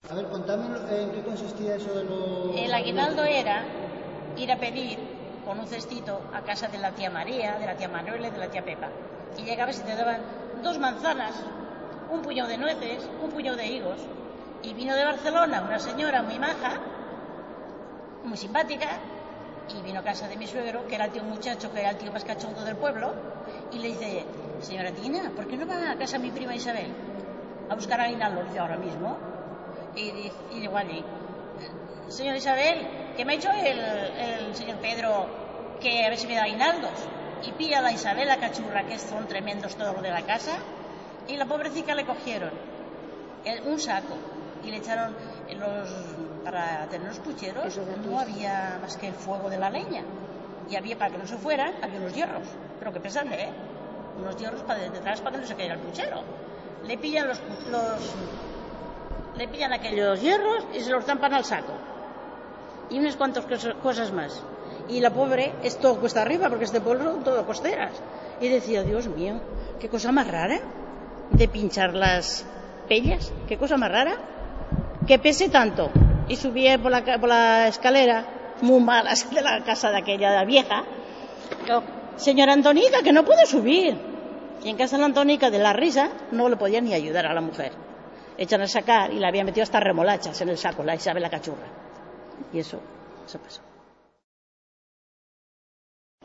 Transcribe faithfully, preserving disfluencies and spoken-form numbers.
A ver, contame en qué consistía eso de los... El aguinaldo era ir a pedir con un cestito a casa de la tía María, de la tía Manuela y de la tía Pepa. Y llegabas y te daban dos manzanas, un puñado de nueces, un puñado de higos. Y vino de Barcelona una señora muy maja, muy simpática, y vino a casa de mi suegro, que era el tío muchacho, que era el tío más cachondo del pueblo, y le dice: señora Tina, ¿por qué no va a casa de mi prima Isabel a buscar aguinaldo? Le dice: ahora mismo. Y, y, y digo allí: señora Isabel, que me ha hecho el, el señor Pedro que a ver si me da aguinaldos. Y pilla a la Isabel, la cachurra, que son tremendos todos los de la casa, y la pobrecita le cogieron el, un saco y le echaron los, para tener los pucheros. No había más que el fuego de la leña, y había, para que no se fueran, había unos hierros, pero que pesan, ¿eh? Unos hierros para detrás para que no se caiga el puchero. Le pillan los, los le pillan aquellos hierros y se los zampan al saco, y unas cuantas cosas más. Y la pobre, es todo cuesta arriba, porque este pueblo son todo costeras. Y decía: Dios mío, qué cosa más rara de pinchar las pellas, qué cosa más rara, que pese tanto. Y subía por la, por la escalera, muy mala, de la casa de aquella vieja. Yo: señora Antonica, que no puedo subir. Y en casa de la Antonica, de la risa, no le podía ni ayudar a la mujer. Echan a sacar y la había metido hasta remolachas en el saco, la Isabel la cachurra. Y eso, eso pasó.